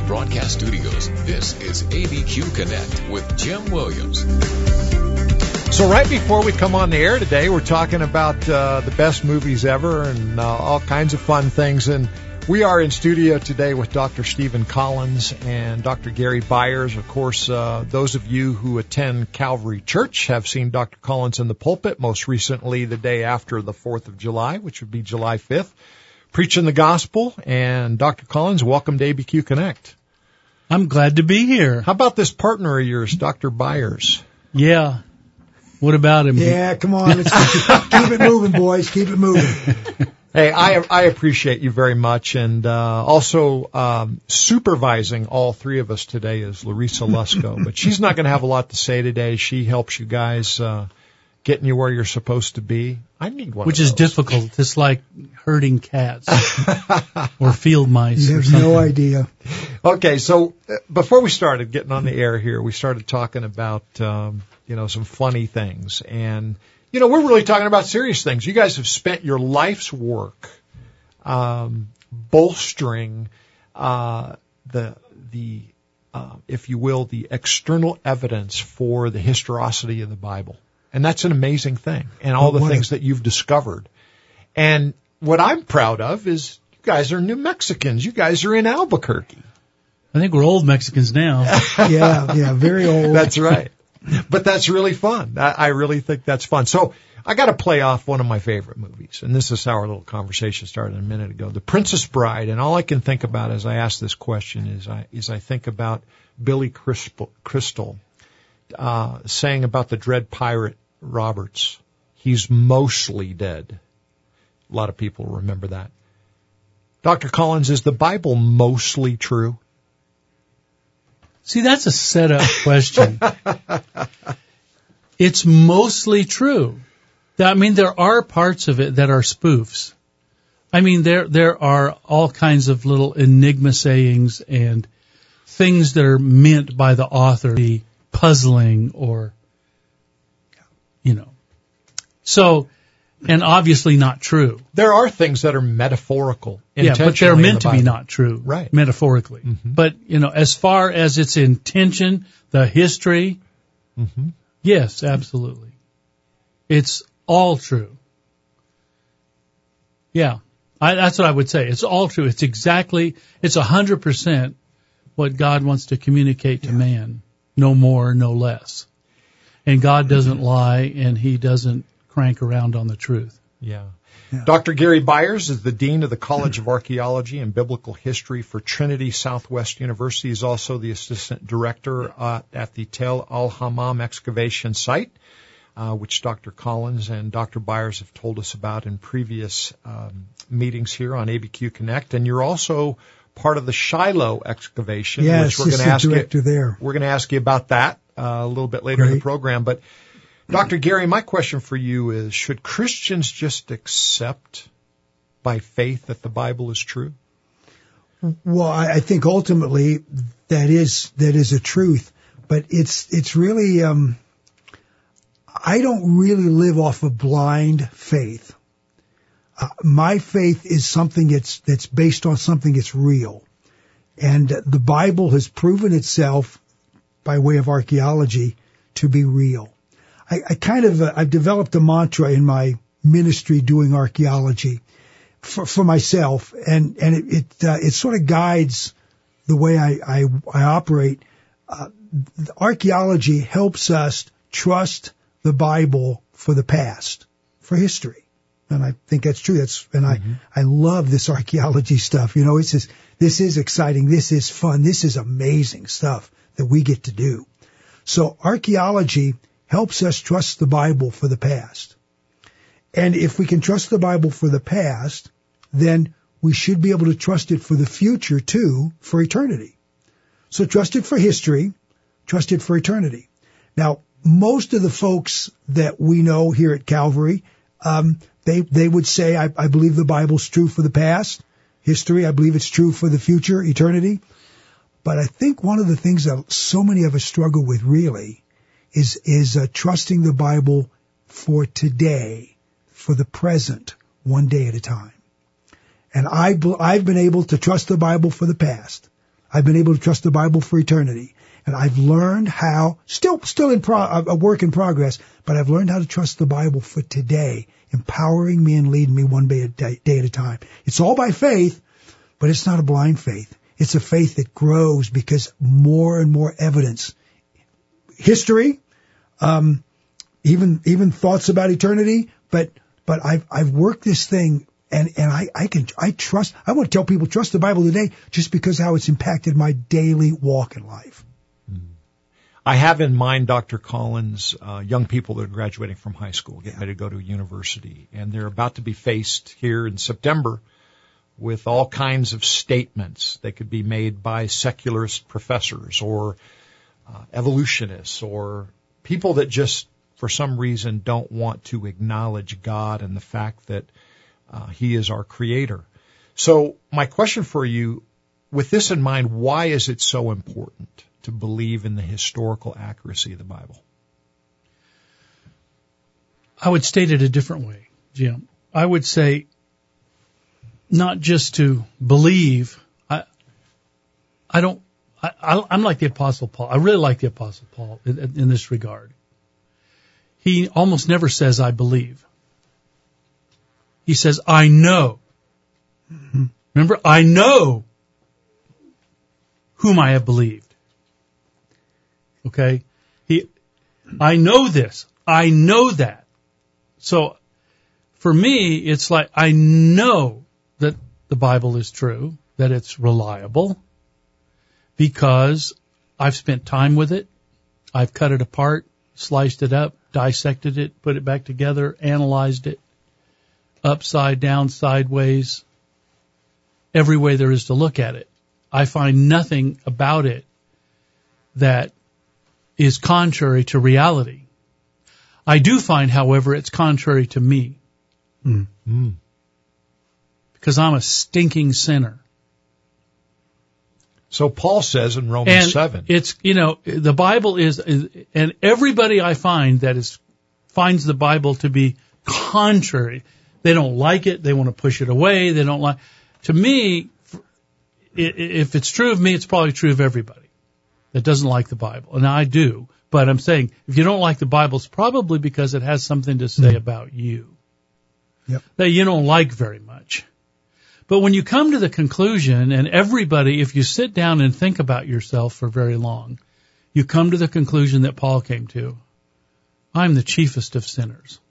Broadcast Studios, this is ABQ Connect with Jim Williams. So right before we come on the air today, we're talking about the best movies ever and all kinds of fun things. And we are in studio today with Dr. Stephen Collins and Dr. Gary Byers. Of course, those of you who attend Calvary Church have seen Dr. Collins in the pulpit, most recently the day after the 4th of July, which would be July 5th, preaching the gospel. And Dr. Collins, welcome to ABQ Connect. I'm glad to be here. How about this partner of yours, Dr. Byers? Yeah. What about him? Yeah, come on. Let's keep it moving, boys. Keep it moving. Hey, I appreciate you very much. And also supervising all three of us today is Larissa Lusko. But she's not going to have a lot to say today. She helps you guys getting you where you're supposed to be. I need one Which of is those. Difficult. It's like herding cats or field mice. You or have something. no idea. Okay, so before we started getting on the air here, we started talking about, some funny things. And, we're really talking about serious things. You guys have spent your life's work bolstering if you will, the external evidence for the historicity of the Bible. And that's an amazing thing. And all the things that you've discovered. And what I'm proud of is you guys are New Mexicans. You guys are in Albuquerque. I think we're old Mexicans now. Yeah, very old. That's right. But that's really fun. I really think that's fun. So I got to play off one of my favorite movies. And this is how our little conversation started a minute ago. The Princess Bride. And all I can think about as I ask this question is I think about Billy Crystal saying about the dread pirate Roberts, he's mostly dead. A lot of people remember that. Dr. Collins, is the Bible mostly true? See, that's a setup question. It's mostly true. I mean, there are parts of it that are spoofs. I mean, there are all kinds of little enigma sayings and things that are meant by the author to be puzzling or, So, and obviously not true. There are things that are metaphorical. Yeah, but they're meant to be not true. Right. Metaphorically. Mm-hmm. But, as far as its intention, the history, yes, absolutely. It's all true. Yeah. That's what I would say. It's all true. It's 100% what God wants to communicate to man. No more, no less. And God doesn't lie, and He doesn't crank around on the truth. Yeah. Dr. Gary Byers is the Dean of the College of Archaeology and Biblical History for Trinity Southwest University. He's also the Assistant Director at the Tel Al-Hammam excavation site, which Dr. Collins and Dr. Byers have told us about in previous meetings here on ABQ Connect. And you're also part of the Shiloh excavation, which we're going to ask you. We're going to ask you about that a little bit later in the program. But Dr. Gary, my question for you is, should Christians just accept by faith that the Bible is true? Well, I think ultimately that is a truth, but it's really, I don't really live off of blind faith. My faith is something that's based on something that's real. And the Bible has proven itself by way of archaeology to be real. I've developed a mantra in my ministry doing archaeology for myself, and it sort of guides the way I operate. Archaeology helps us trust the Bible for the past, for history. And I think that's true. I love this archaeology stuff. This is exciting. This is fun. This is amazing stuff that we get to do. So archaeology helps us trust the Bible for the past. And if we can trust the Bible for the past, then we should be able to trust it for the future too, for eternity. So trust it for history, trust it for eternity. Now, most of the folks that we know here at Calvary, they would say, I believe the Bible's true for the past, history, I believe it's true for the future, eternity. But I think one of the things that so many of us struggle with really is trusting the Bible for today, for the present, one day at a time. And I've been able to trust the Bible for the past. I've been able to trust the Bible for eternity. And I've learned how, still a work in progress, but I've learned how to trust the Bible for today, empowering me and leading me one day at a time. It's all by faith, but it's not a blind faith. It's a faith that grows because more and more evidence, history, even thoughts about eternity, but I've worked this thing. And I trust, I want to tell people, trust the Bible today just because how it's impacted my daily walk in life. I have in mind, Dr. Collins, young people that are graduating from high school, getting ready to go to university, and they're about to be faced here in September with all kinds of statements that could be made by secularist professors or evolutionists or people that just, for some reason, don't want to acknowledge God and the fact that He is our creator. So my question for you, with this in mind, why is it so important to believe in the historical accuracy of the Bible? I would state it a different way, Jim. I would say not just to believe. I'm like the Apostle Paul. I really like the Apostle Paul in this regard. He almost never says, I believe. He says, I know. Mm-hmm. Remember, I know whom I have believed. Okay? I know this. I know that. So, for me, it's like, I know that the Bible is true, that it's reliable, because I've spent time with it. I've cut it apart, sliced it up, dissected it, put it back together, analyzed it, upside down, sideways, every way there is to look at it. I find nothing about it that is contrary to reality. I do find, however, it's contrary to me. Mm. Because I'm a stinking sinner. So Paul says in Romans 7. It's, the Bible is, and everybody I find that finds the Bible to be contrary. They don't like it. They want to push it away. They don't like. To me, if it's true of me, it's probably true of everybody that doesn't like the Bible. And I do. But I'm saying, if you don't like the Bible, it's probably because it has something to say about you. Yep. That you don't like very much. But when you come to the conclusion, and everybody, if you sit down and think about yourself for very long, you come to the conclusion that Paul came to. I'm the chiefest of sinners.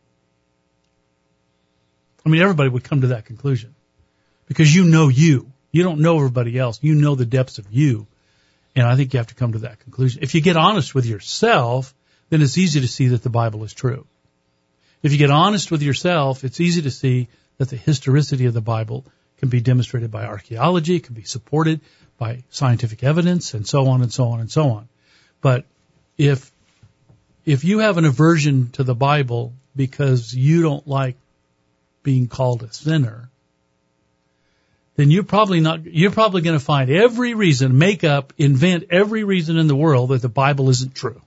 I mean, everybody would come to that conclusion. Because you know you. You don't know everybody else. You know the depths of you. And I think you have to come to that conclusion. If you get honest with yourself, then it's easy to see that the Bible is true. If you get honest with yourself, it's easy to see that the historicity of the Bible can be demonstrated by archaeology, can be supported by scientific evidence, and so on and so on and so on. But if you have an aversion to the Bible because you don't like being called a sinner, then you're probably going to find every reason, invent every reason in the world that the Bible isn't true.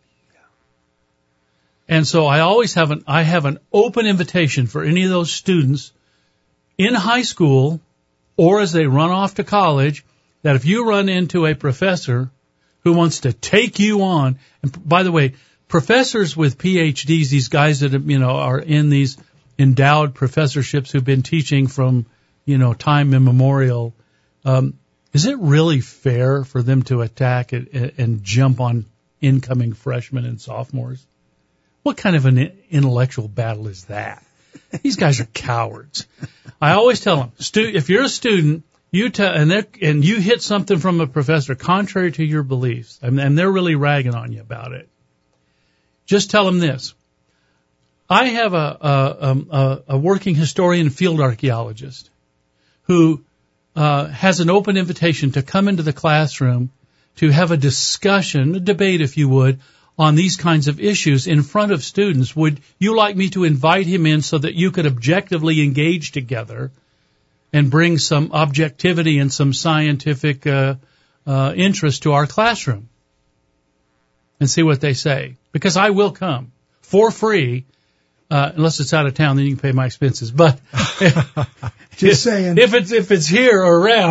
And so I always have an open invitation for any of those students in high school or as they run off to college, that if you run into a professor who wants to take you on, and by the way, professors with PhDs, these guys that are in these endowed professorships who've been teaching from time immemorial, is it really fair for them to attack and jump on incoming freshmen and sophomores? What kind of an intellectual battle is that? These guys are cowards. I always tell them, if you're a student, and you hit something from a professor contrary to your beliefs, and they're really ragging on you about it, just tell them this. I have a working historian and field archaeologist who has an open invitation to come into the classroom to have a discussion, a debate, if you would, on these kinds of issues in front of students. Would you like me to invite him in so that you could objectively engage together and bring some objectivity and some scientific interest to our classroom? And see what they say. Because I will come for free, unless it's out of town, then you can pay my expenses. But just saying, if it's here or around,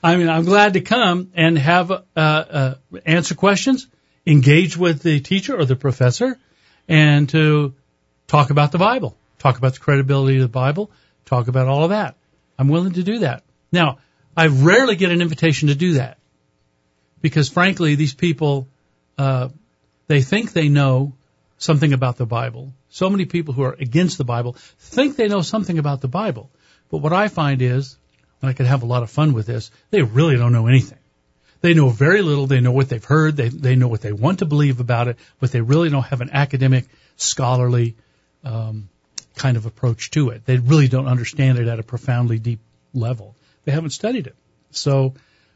I mean, I'm glad to come and have answer questions, engage with the teacher or the professor, and to talk about the Bible, talk about the credibility of the Bible, talk about all of that. I'm willing to do that. Now, I rarely get an invitation to do that because, frankly, these people, they think they know something about the Bible. So many people who are against the Bible think they know something about the Bible. But what I find is, and I could have a lot of fun with this, they really don't know anything. They know very little. They know what they've heard. They know what they want to believe about it, but they really don't have an academic, scholarly kind of approach to it. They really don't understand it at a profoundly deep level. They haven't studied it. So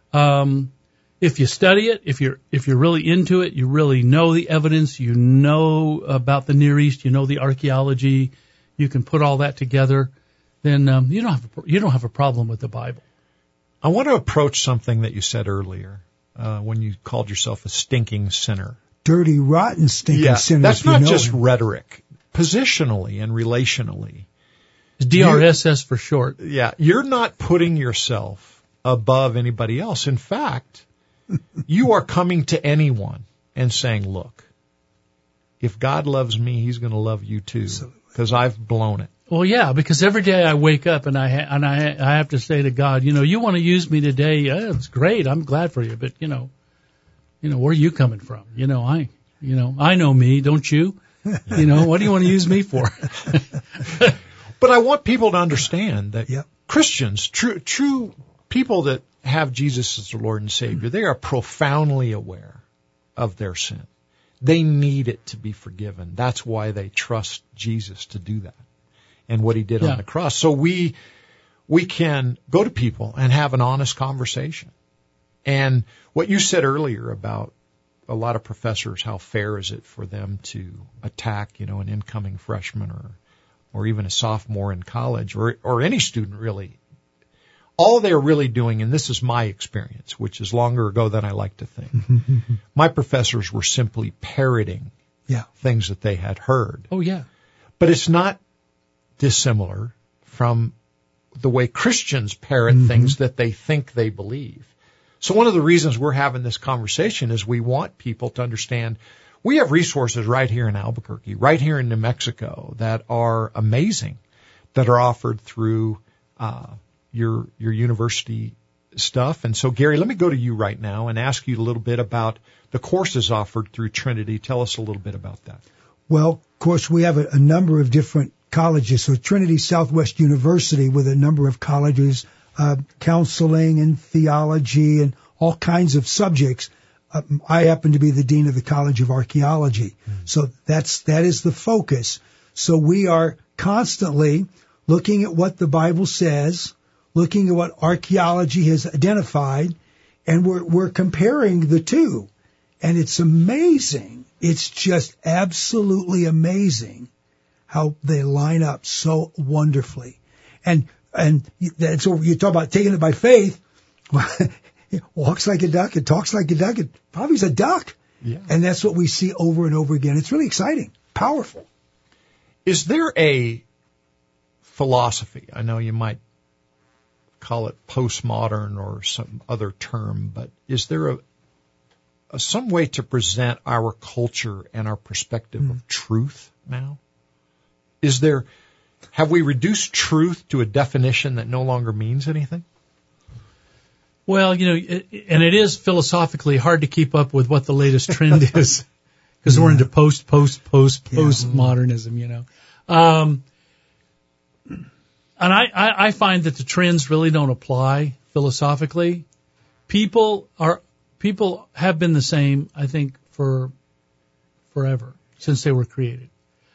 if you study it, if you're really into it, you really know the evidence, you know about the Near East, you know the archaeology, you can put all that together, then you don't have a problem with the Bible. I want to approach something that you said earlier when you called yourself a stinking sinner. Dirty, rotten, stinking sinner. That's not just rhetoric. Positionally and relationally. DRSS for short. Yeah, you're not putting yourself above anybody else. In fact, you are coming to anyone and saying, look, if God loves me, he's going to love you too, because I've blown it. Well, yeah, because every day I wake up and I have to say to God, you want to use me today? Yeah, it's great. I'm glad for you, but where are you coming from? I know me, don't you? What do you want to use me for? But I want people to understand that Christians, true people that have Jesus as their Lord and Savior, they are profoundly aware of their sin. They need it to be forgiven. That's why they trust Jesus to do that and what he did on the cross. So we can go to people and have an honest conversation. And what you said earlier about a lot of professors, how fair is it for them to attack, an incoming freshman or even a sophomore in college or any student really. All they're really doing, and this is my experience, which is longer ago than I like to think, my professors were simply parroting things that they had heard. Oh, yeah. But it's not dissimilar from the way Christians parrot things that they think they believe. So one of the reasons we're having this conversation is we want people to understand we have resources right here in Albuquerque, right here in New Mexico that are amazing, that are offered through your university stuff. And so, Gary, let me go to you right now and ask you a little bit about the courses offered through Trinity. Tell us a little bit about that. Well, of course, we have a number of different colleges. So Trinity Southwest University with a number of colleges, counseling and theology and all kinds of subjects. I happen to be the dean of the College of Archaeology. So that is the focus. So we are constantly looking at what the Bible says, looking at what archaeology has identified, and we're comparing the two. And it's amazing. It's just absolutely amazing how they line up so wonderfully. And so you talk about taking it by faith. It walks like a duck. It talks like a duck. It probably is a duck. Yeah. And that's what we see over and over again. It's really exciting, powerful. Is there a philosophy? I know you might call it postmodern or some other term, but is there some way to present our culture and our perspective of truth now? Have we reduced truth to a definition that no longer means anything? Well, and it is philosophically hard to keep up with what the latest trend is because we're into postmodernism, And I find that the trends really don't apply philosophically. People have been the same, I think, for forever, since they were created.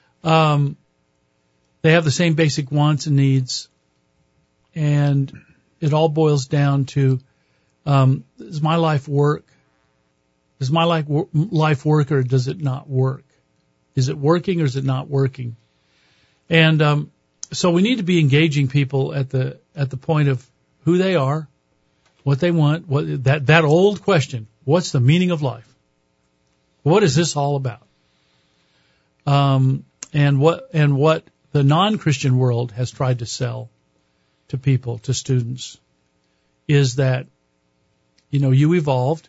They have the same basic wants and needs, and it all boils down to, does my life work? Does my life work or does it not work? Is it working or is it not working? And so we need to be engaging people at the point of who they are, what they want, that old question, what's the meaning of life? What is this all about? And what the non-Christian world has tried to sell to people, to students, is that you evolved,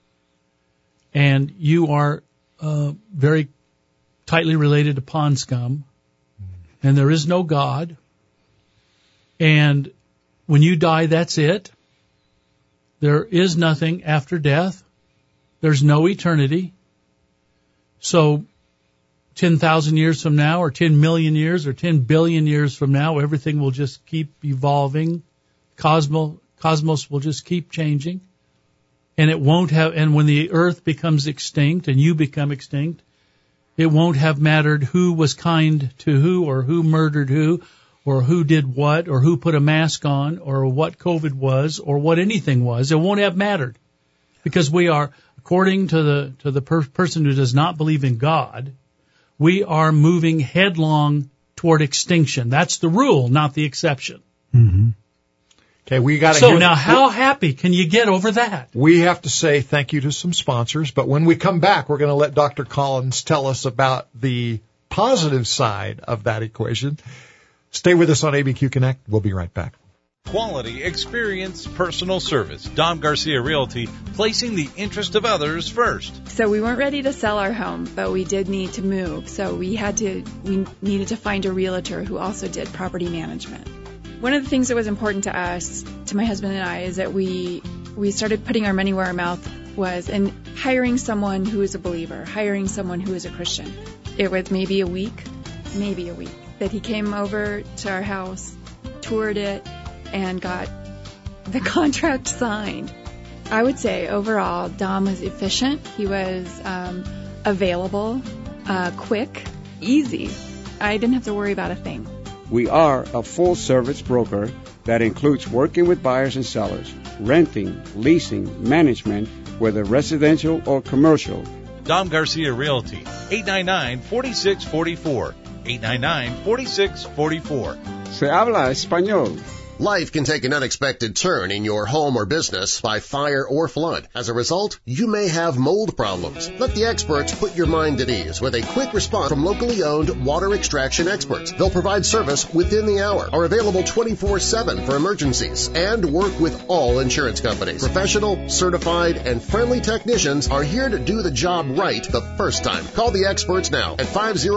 and you are very tightly related to pond scum, and there is no God, and when you die, that's it. There is nothing after death. There's no eternity. So 10,000 years from now, or 10 million years, or 10 billion years from now, everything will just keep evolving. Cosmos will just keep changing. And it won't have, and when the earth becomes extinct and you become extinct, it won't have mattered who was kind to who, or who murdered who, or who did what, or who put a mask on, or what COVID was, or what anything was. It won't have mattered, because we are, according to the person who does not believe in God, we are moving headlong toward extinction. That's the rule, not the exception. Mm-hmm. Okay, we got to. So now, how happy can you get over that? We have to say thank you to some sponsors, but when we come back, we're going to let Dr. Collins tell us about the positive side of that equation. Stay with us on ABQ Connect. We'll be right back. Quality, experience, personal service. Dom Garcia Realty, placing the interest of others first. So we weren't ready to sell our home, but we did need to move. So we needed to find a realtor who also did property management. One of the things that was important to us, to my husband and I, is that we started putting our money where our mouth was and hiring someone who is a believer, hiring someone who is a Christian. It was maybe a week that he came over to our house, toured it, and got the contract signed. I would say overall, Dom was efficient. He was available, quick, easy. I didn't have to worry about a thing. We are a full-service broker that includes working with buyers and sellers, renting, leasing, management, whether residential or commercial. Dom Garcia Realty, 899-4644. 899-4644. Se habla español. Life can take an unexpected turn in your home or business by fire or flood. As a result, you may have mold problems. Let the experts put your mind at ease with a quick response from locally owned water extraction experts. They'll provide service within the hour, are available 24/7 for emergencies, and work with all insurance companies. Professional, certified, and friendly technicians are here to do the job right the first time. Call the experts now at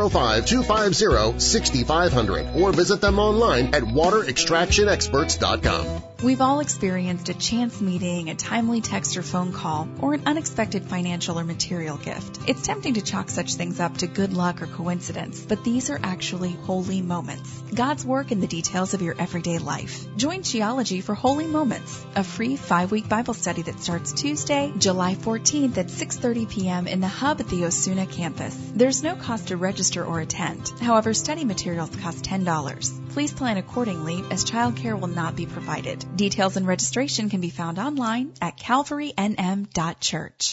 505-250-6500 or visit them online at waterextractionexperts.com. We've all experienced a chance meeting, a timely text or phone call, or an unexpected financial or material gift. It's tempting to chalk such things up to good luck or coincidence, but these are actually holy moments. God's work in the details of your everyday life. Join Geology for Holy Moments, a free 5-week Bible study that starts Tuesday, July 14th at 6:30 p.m. in the Hub at the Osuna campus. There's no cost to register or attend. However, study materials cost $10. Please plan accordingly, as childcare will not be provided. Details and registration can be found online at calvarynm.church.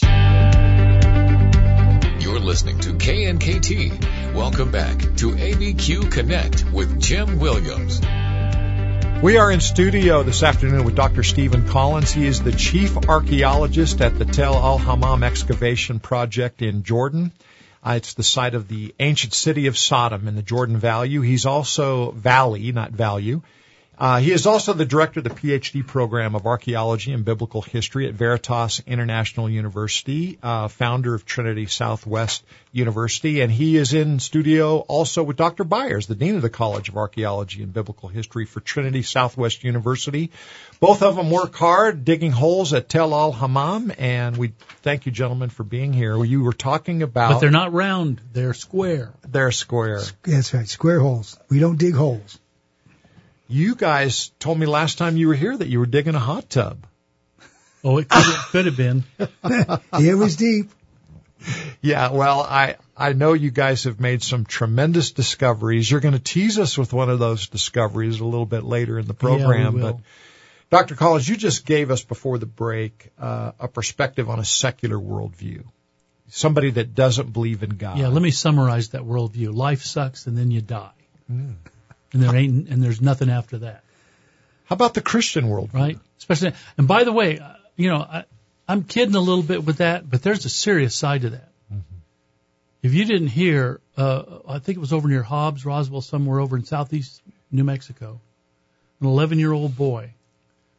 You're listening to KNKT. Welcome back to ABQ Connect with Jim Williams. We are in studio this afternoon with Dr. Stephen Collins. He is the chief archaeologist at the Tel Al-Hammam excavation project in Jordan. It's the site of the ancient city of Sodom in the Jordan Valley. He's also Valley, not Value. He is also the director of the PhD program of Archaeology and Biblical History at Veritas International University, founder of Trinity Southwest University, and he is in studio also with Dr. Byers, the dean of the College of Archaeology and Biblical History for Trinity Southwest University. Both of them work hard digging holes at Tel Al-Hammam, and we thank you, gentlemen, for being here. You were talking about... But they're not round, they're square. They're square. That's right, square holes. We don't dig holes. You guys told me last time you were here that you were digging a hot tub. Oh, it could have been. It was deep. Yeah, well, I know you guys have made some tremendous discoveries. You're going to tease us with one of those discoveries a little bit later in the program. Yeah, we will. But Dr. Collins, you just gave us before the break a perspective on a secular worldview. Somebody that doesn't believe in God. Yeah, let me summarize that worldview. Life sucks and then you die. Mm. And there's nothing after that. How about the Christian worldview? Right? Especially, and by the way, I'm kidding a little bit with that, but there's a serious side to that. Mm-hmm. If you didn't hear, I think it was over near Hobbs, Roswell, somewhere over in southeast New Mexico, an 11-year-old boy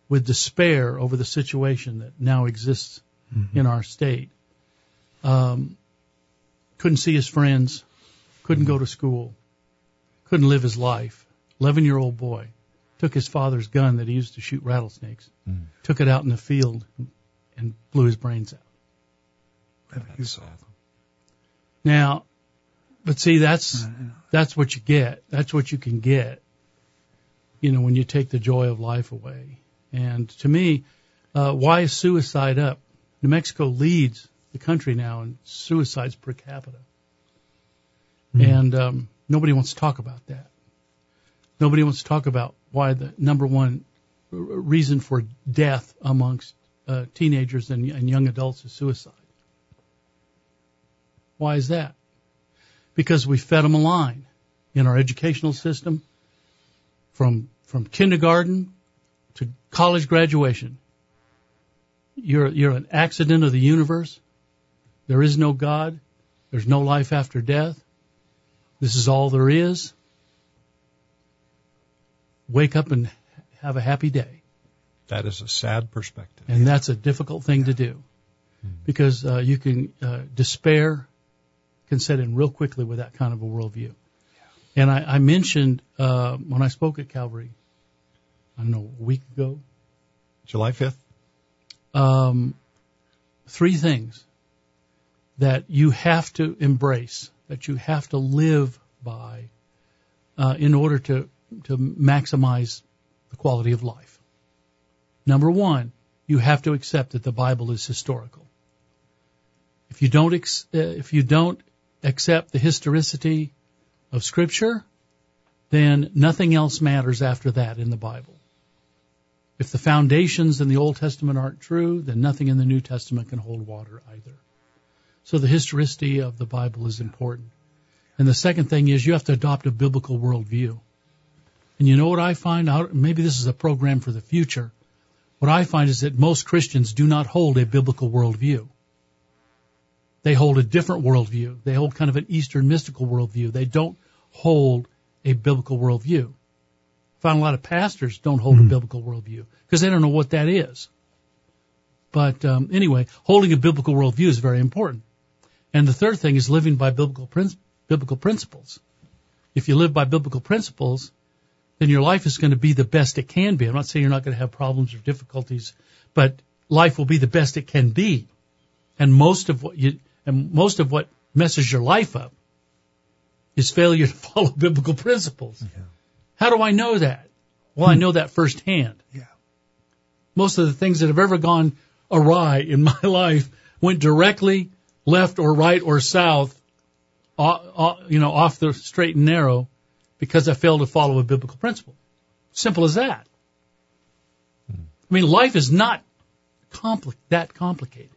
with despair over the situation that now exists in our state. Couldn't see his friends, couldn't go to school, couldn't live his life. 11-year-old boy took his father's gun that he used to shoot rattlesnakes, took it out in the field, and blew his brains out. That's sad. Now, but see, that's what you get. That's what you can get, when you take the joy of life away. And to me, why is suicide up? New Mexico leads the country now in suicides per capita. And nobody wants to talk about that. Nobody wants to talk about why the number one reason for death amongst teenagers and young adults is suicide. Why is that? Because we fed them a line in our educational system from kindergarten to college graduation. You're an accident of the universe. There is no God. There's no life after death. This is all there is. Wake up and have a happy day. That is a sad perspective. And that's a difficult thing to do because you can despair can set in real quickly with that kind of a worldview. And I mentioned when I spoke at Calvary, I don't know, a week ago. July 5th. 3 things that you have to embrace, that you have to live by in order to maximize the quality of life. Number 1, you have to accept that the Bible is historical. If you don't accept the historicity of Scripture, then nothing else matters after that in the Bible. If the foundations in the Old Testament aren't true, then nothing in the New Testament can hold water either. So the historicity of the Bible is important. And the second thing is you have to adopt a biblical worldview. And you know what I find out? Maybe this is a program for the future. What I find is that most Christians do not hold a biblical worldview. They hold a different worldview. They hold kind of an Eastern mystical worldview. They don't hold a biblical worldview. I find a lot of pastors don't hold a biblical worldview because they don't know what that is. But anyway, holding a biblical worldview is very important. And the third thing is living by biblical principles. If you live by biblical principles, then your life is going to be the best it can be. I'm not saying you're not going to have problems or difficulties, but life will be the best it can be. And most of what messes your life up is failure to follow biblical principles. Yeah. How do I know that? Well, I know that firsthand. Yeah. Most of the things that have ever gone awry in my life went directly left or right or south, off the straight and narrow, because I failed to follow a biblical principle. Simple as that. I mean, life is not that complicated.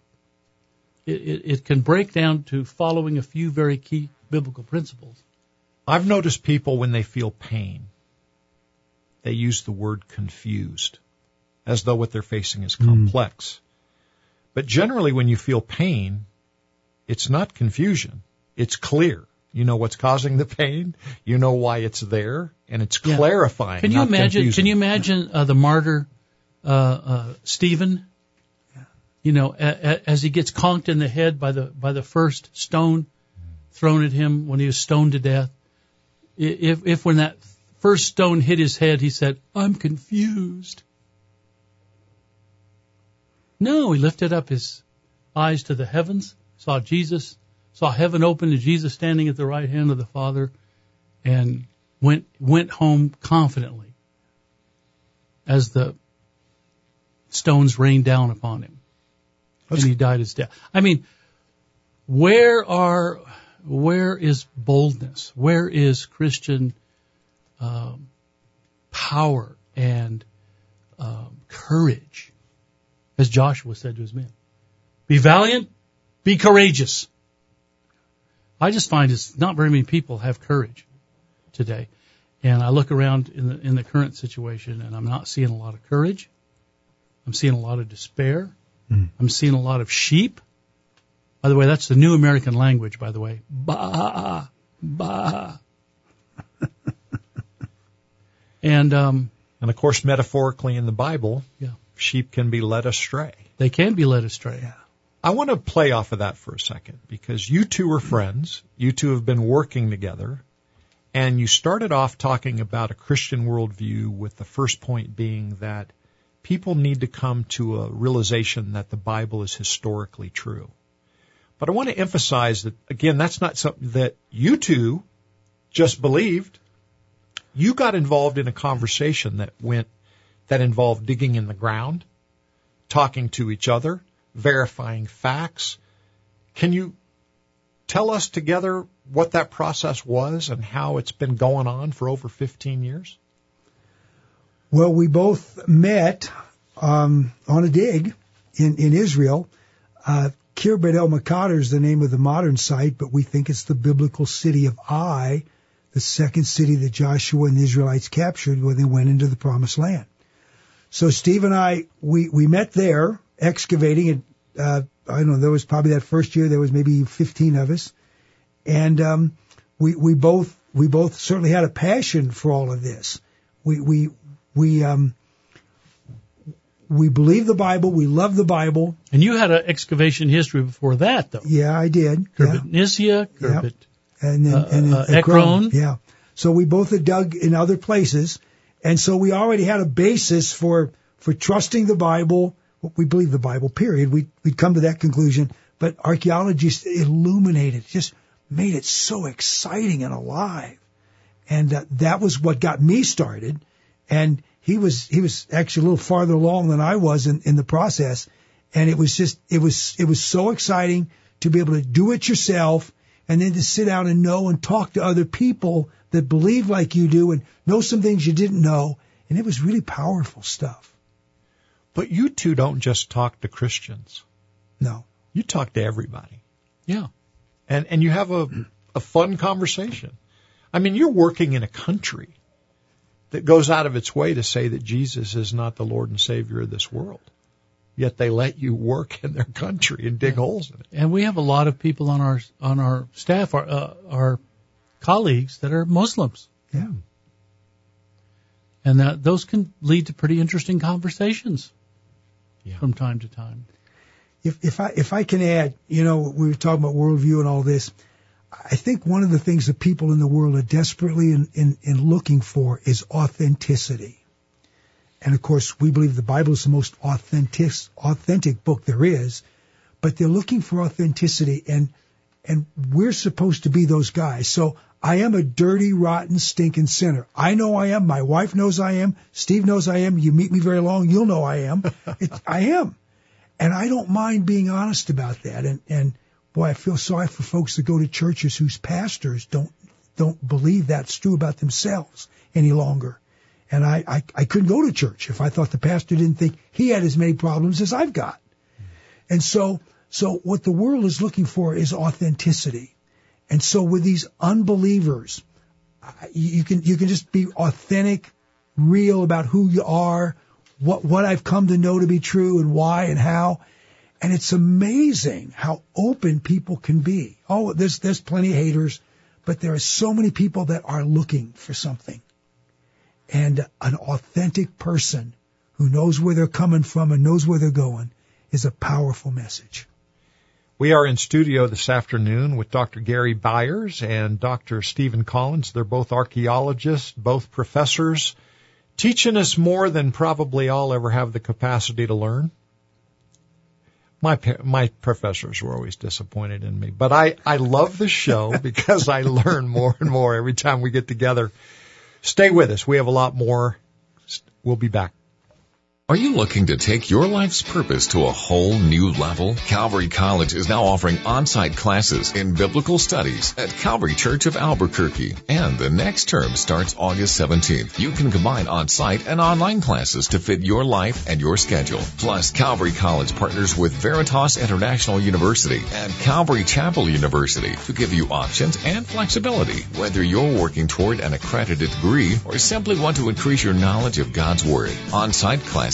It can break down to following a few very key biblical principles. I've noticed people when they feel pain, they use the word confused, as though what they're facing is complex. But generally when you feel pain, it's not confusion. It's clear. You know what's causing the pain. You know why it's there, and it's clarifying. Can you imagine? Confusing. Can you imagine the martyr Stephen? As he gets conked in the head by the first stone thrown at him when he was stoned to death. If when that first stone hit his head, he said, "I'm confused." No, he lifted up his eyes to the heavens, saw Jesus, saw heaven open and Jesus standing at the right hand of the Father, and went home confidently as the stones rained down upon him. And he died his death. I mean, where is boldness? Where is Christian power and courage? As Joshua said to his men, be valiant, be courageous. I just find it's not very many people have courage today. And I look around in the current situation, and I'm not seeing a lot of courage. I'm seeing a lot of despair. I'm seeing a lot of sheep. By the way, that's the new American language, by the way. Ba, ba. And And, of course, metaphorically in the Bible, Yeah. sheep can be led astray. They can be led astray. Yeah. I want to play off of that for a second because you two are friends. You two have been working together. And you started off talking about a Christian worldview with the first point being that people need to come to a realization that the Bible is historically true. But I want to emphasize that, again, that's not something that you two just believed. You got involved in a conversation that involved digging in the ground, talking to each other, verifying facts. Can you tell us together what that process was and how it's been going on for over 15 years? Well, we both met on a dig in Israel. Kirbet El Makader is the name of the modern site, but we think it's the biblical city of Ai, the second city that Joshua and the Israelites captured when they went into the Promised Land. So Steve and I, we met there excavating it. I don't know, there was probably that first year, there was maybe 15 of us. And we both certainly had a passion for all of this. We believe the Bible. We love the Bible. And you had an excavation history before that, though. Yeah, I did. Kirbet Nisia, Kirbet and then Ekron. Yeah. So we both had dug in other places. And so we already had a basis for trusting the Bible. We believe the Bible, period. We'd come to that conclusion. But archaeologists illuminated, just made it so exciting and alive. And that was what got me started. And he was actually a little farther along than I was in the process. And it was so exciting to be able to do it yourself and then to sit down and know and talk to other people that believe like you do and know some things you didn't know. And it was really powerful stuff. But you two don't just talk to Christians. No. You talk to everybody. Yeah. And you have a fun conversation. I mean, you're working in a country that goes out of its way to say that Jesus is not the Lord and Savior of this world. Yet they let you work in their country and dig holes in it. And we have a lot of people on our staff, our colleagues that are Muslims. Yeah. And those can lead to pretty interesting conversations from time to time. If I can add, we were talking about worldview and all this. I think one of the things that people in the world are desperately in looking for is authenticity. And of course, we believe the Bible is the most authentic book there is, but they're looking for authenticity, and we're supposed to be those guys. So I am a dirty, rotten, stinking sinner. I know I am. My wife knows I am. Steve knows I am. You meet me very long, you'll know I am. I am. And I don't mind being honest about that. And boy, I feel sorry for folks that go to churches whose pastors don't believe that's true about themselves any longer. And I couldn't go to church if I thought the pastor didn't think he had as many problems as I've got. And so what the world is looking for is authenticity. And so with these unbelievers, you can just be authentic, real about who you are, what I've come to know to be true and why and how. And it's amazing how open people can be. Oh, there's plenty of haters, but there are so many people that are looking for something. And an authentic person who knows where they're coming from and knows where they're going is a powerful message. We are in studio this afternoon with Dr. Gary Byers and Dr. Stephen Collins. They're both archaeologists, both professors, teaching us more than probably I'll ever have the capacity to learn. My professors were always disappointed in me, but I love the show because I learn more and more every time we get together. Stay with us. We have a lot more. We'll be back. Are you looking to take your life's purpose to a whole new level? Calvary College is now offering on-site classes in biblical studies at Calvary Church of Albuquerque, and the next term starts August 17th. You can combine on-site and online classes to fit your life and your schedule. Plus, Calvary College partners with Veritas International University and Calvary Chapel University to give you options and flexibility, whether you're working toward an accredited degree or simply want to increase your knowledge of God's Word. On-site classes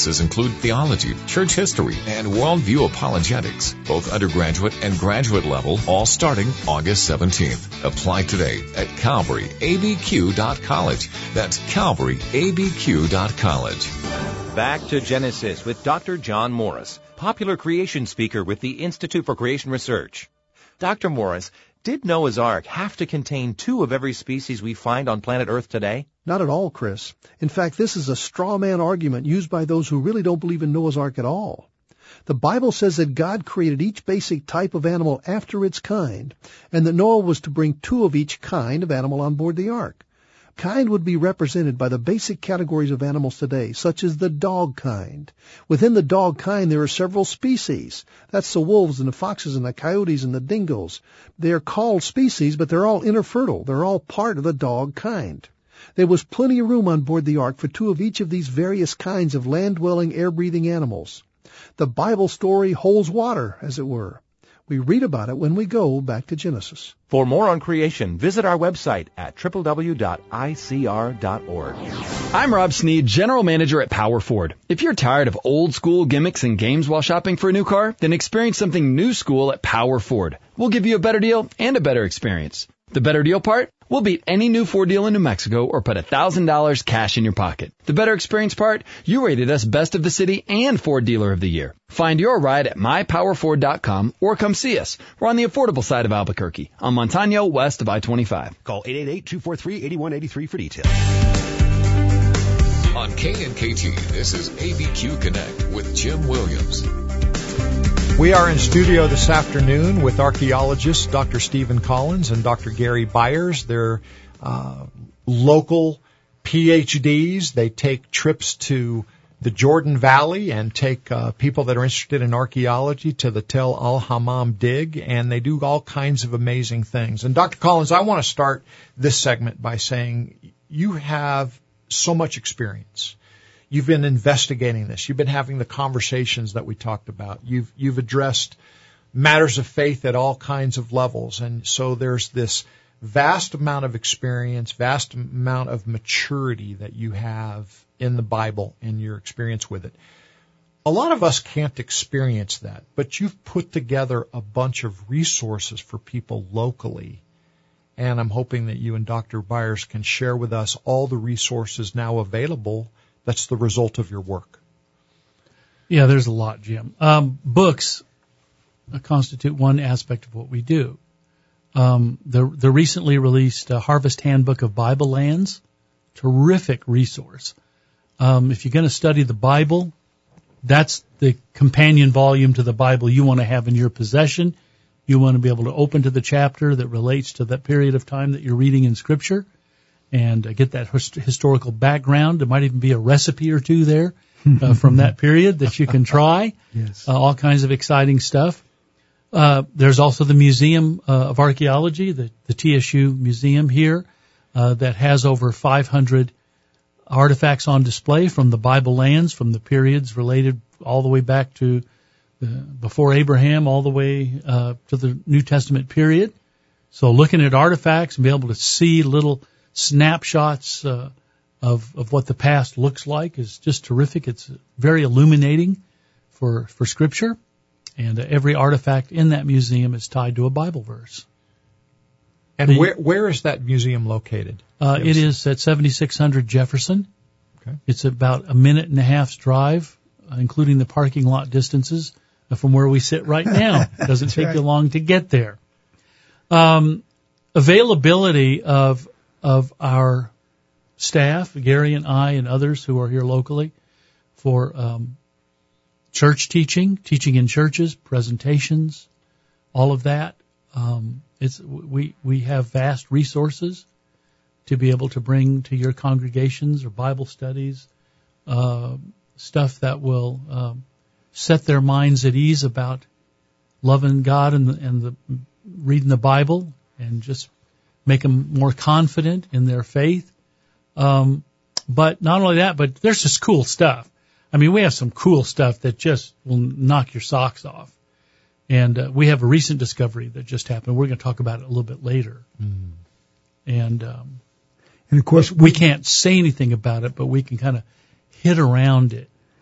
Classes include theology, church history, and worldview apologetics, both undergraduate and graduate level, all starting August 17th. Apply today at CalvaryABQ.college. That's CalvaryABQ.college. Back to Genesis with Dr. John Morris, popular creation speaker with the Institute for Creation Research. Dr. Morris, did Noah's Ark have to contain 2 of every species we find on planet Earth today? Not at all, Chris. In fact, this is a straw man argument used by those who really don't believe in Noah's Ark at all. The Bible says that God created each basic type of animal after its kind, and that Noah was to bring 2 of each kind of animal on board the ark. Kind would be represented by the basic categories of animals today, such as the dog kind. Within the dog kind, there are several species. That's the wolves and the foxes and the coyotes and the dingoes. They are called species, but they're all interfertile. They're all part of the dog kind. There was plenty of room on board the ark for 2 of each of these various kinds of land-dwelling, air-breathing animals. The Bible story holds water, as it were. We read about it when we go back to Genesis. For more on creation, visit our website at www.icr.org. I'm Rob Sneed, General Manager at Power Ford. If you're tired of old school gimmicks and games while shopping for a new car, then experience something new school at Power Ford. We'll give you a better deal and a better experience. The better deal part? We'll beat any new Ford deal in New Mexico or put $1,000 cash in your pocket. The better experience part? You rated us Best of the City and Ford Dealer of the Year. Find your ride at mypowerford.com or come see us. We're on the affordable side of Albuquerque, on Montano, west of I-25. Call 888-243-8183 for details. On KNKT, this is ABQ Connect with Jim Williams. We are in studio this afternoon with archaeologists Dr. Stephen Collins and Dr. Gary Byers. They're local PhDs. They take trips to the Jordan Valley and take people that are interested in archaeology to the Tel Al-Hammam dig, and they do all kinds of amazing things. And Dr. Collins, I want to start this segment by saying you have so much experience. You've been investigating this. You've been having the conversations that we talked about. You've addressed matters of faith at all kinds of levels. And so there's this vast amount of experience, vast amount of maturity that you have in the Bible and your experience with it. A lot of us can't experience that, but you've put together a bunch of resources for people locally. And I'm hoping that you and Dr. Byers can share with us all the resources now available that's the result of your work. Yeah, there's a lot, Jim. Books constitute one aspect of what we do. The recently released Harvest Handbook of Bible Lands, terrific resource. If you're going to study the Bible, that's the companion volume to the Bible you want to have in your possession. You want to be able to open to the chapter that relates to that period of time that you're reading in Scripture and get that historical background. There might even be a recipe or two there from that period that you can try. Yes. All kinds of exciting stuff. There's also the Museum of Archaeology, the TSU Museum here, that has over 500 artifacts on display from the Bible lands, from the periods related all the way back to before Abraham, all the way to the New Testament period. So looking at artifacts and be able to see little snapshots of what the past looks like is just terrific. It's very illuminating for Scripture. And every artifact in that museum is tied to a Bible verse. And where is that museum located? It is at 7600 Jefferson. Okay. It's about a minute and a half's drive, including the parking lot distances from where we sit right now. It doesn't take you long to get there. Availability of our staff, Gary and I and others who are here locally, for church teaching in churches, presentations, all of that. We have vast resources to be able to bring to your congregations or Bible studies, stuff that will set their minds at ease about loving God and the reading the Bible, and just make them more confident in their faith. But not only that, but there's just cool stuff. I mean, we have some cool stuff that just will knock your socks off. And we have a recent discovery that just happened. We're going to talk about it a little bit later. Mm. And of course, we can't say anything about it, but we can kind of hit around it.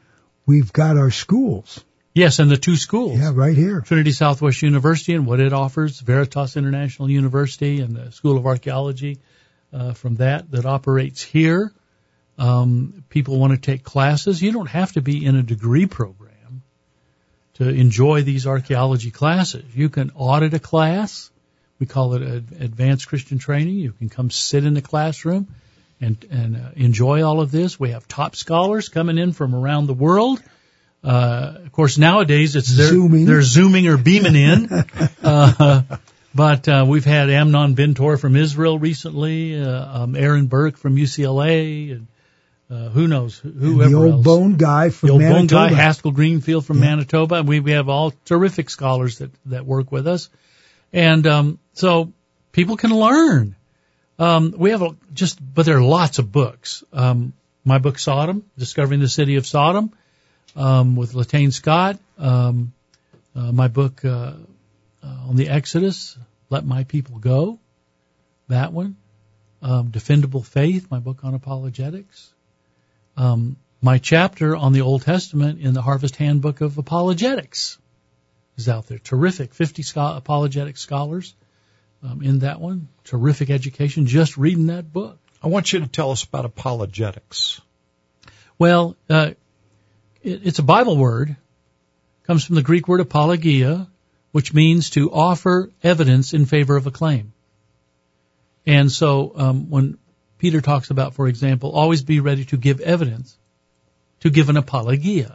we've got our schools. Yes, and the two schools. Yeah, right here. Trinity Southwest University and what it offers, Veritas International University and the School of Archaeology from that operates here. People want to take classes. You don't have to be in a degree program to enjoy these archaeology classes. You can audit a class. We call it advanced Christian training. You can come sit in the classroom and enjoy all of this. We have top scholars coming in from around the world. Of course, nowadays they're zooming or beaming in. But we've had Amnon Bentor from Israel recently, Aaron Burke from UCLA, and who knows, whoever the old else. Bone guy from the old Manitoba. Bone guy, Haskell Greenfield from Manitoba. And we have all terrific scholars that work with us. And so people can learn. We have but there are lots of books. My book, Sodom, Discovering the City of Sodom, with Latane Scott. My book on the Exodus, Let My People Go, that one. Defendable Faith, my book on apologetics. My chapter on the Old Testament in the Harvest Handbook of Apologetics is out there. Terrific, 50 apologetic scholars in that one. Terrific education just reading that book. I want you to tell us about apologetics. Well, it's a Bible word. Comes from the Greek word apologia, which means to offer evidence in favor of a claim. And so when Peter talks about, for example, always be ready to give evidence, to give an apologia.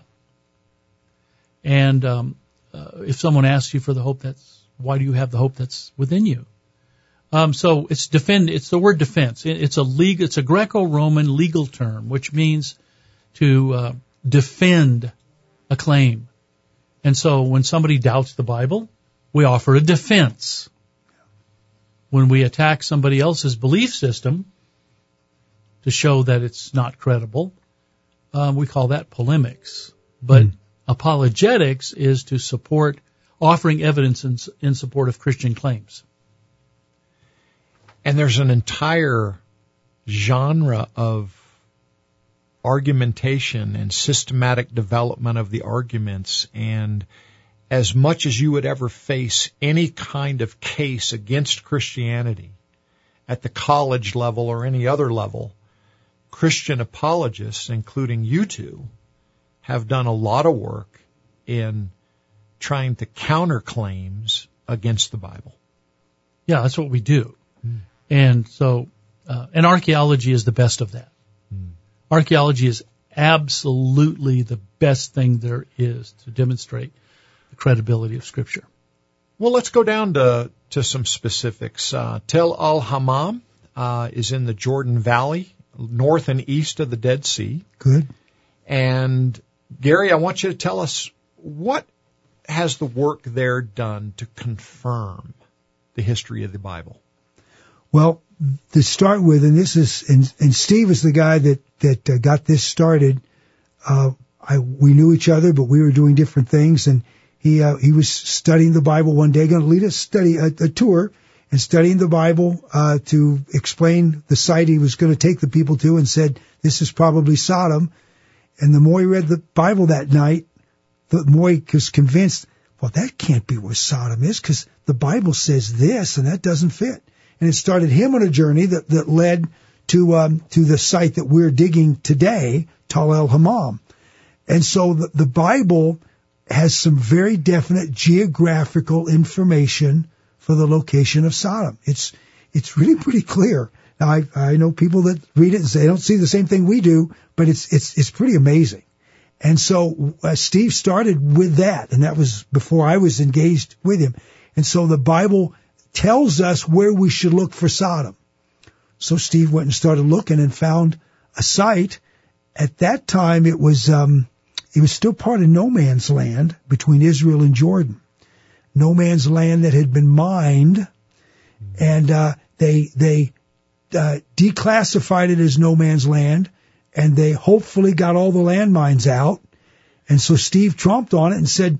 And if someone asks you for the hope why do you have the hope that's within you? So it's the word defense. It's a Greco-Roman legal term, which means to defend a claim. And so when somebody doubts the Bible, we offer a defense. When we attack somebody else's belief system to show that it's not credible, we call that polemics. But apologetics is to support, offering evidence in support of Christian claims. And there's an entire genre of argumentation and systematic development of the arguments. And as much as you would ever face any kind of case against Christianity at the college level or any other level, Christian apologists, including you two, have done a lot of work in trying to counter claims against the Bible. Yeah, that's what we do. And so, and archaeology is the best of that. Archaeology is absolutely the best thing there is to demonstrate the credibility of Scripture. Well, let's go down to some specifics. Tel al-Hammam is in the Jordan Valley, north and east of the Dead Sea. Good. And Gary, I want you to tell us, what has the work there done to confirm the history of the Bible? Well, to start with, and this is, and Steve is the guy that got this started. We knew each other, but we were doing different things, and he was studying the Bible one day, going to lead us a tour and studying the Bible to explain the site he was going to take the people to, and said, this is probably Sodom. And the more he read the Bible that night, the more he was convinced, well, that can't be where Sodom is, because the Bible says this, and that doesn't fit. And it started him on a journey that led to the site that we're digging today, Tel al-Hammam. And so the Bible has some very definite geographical information for the location of Sodom. It's really pretty clear. Now I know people that read it and say they don't see the same thing we do, but it's pretty amazing. And so Steve started with that, and that was before I was engaged with him. And so the Bible tells us where we should look for Sodom. So Steve went and started looking and found a site. At that time, it was still part of no man's land between Israel and Jordan. No man's land that had been mined, and they declassified it as no man's land, and they hopefully got all the landmines out. And so Steve tromped on it and said,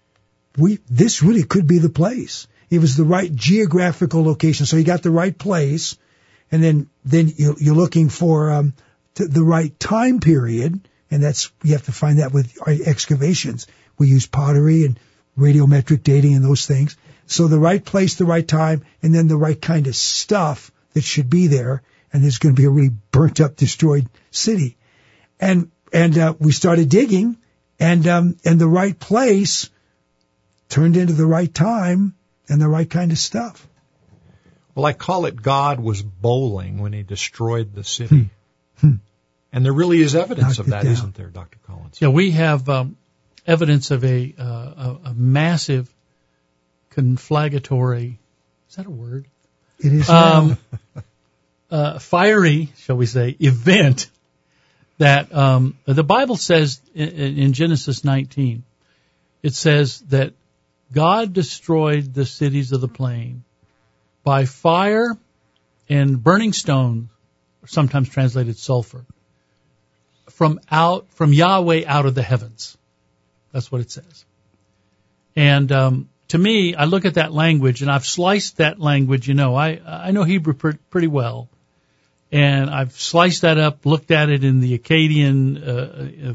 this really could be the place. It was the right geographical location, so he got the right place, and then you're looking for the right time period, And we have to find that with our excavations. We use pottery and radiometric dating and those things. So the right place, the right time, and then the right kind of stuff that should be there. And there's going to be a really burnt up, destroyed city. And we started digging, and the right place turned into the right time and the right kind of stuff. Well, I call it God was bowling when he destroyed the city. And there really is evidence of that, isn't there, Dr. Collins? Yeah, we have evidence of a massive conflagratory, is that a word? It is now. Fiery, shall we say, event that the Bible says in Genesis 19, it says that God destroyed the cities of the plain by fire and burning stone, sometimes translated sulfur, from Yahweh out of the heavens. That's what it says. And to me, I look at that language, and I've sliced that language. You know, I know Hebrew pretty well. And I've sliced that up, looked at it in the Akkadian,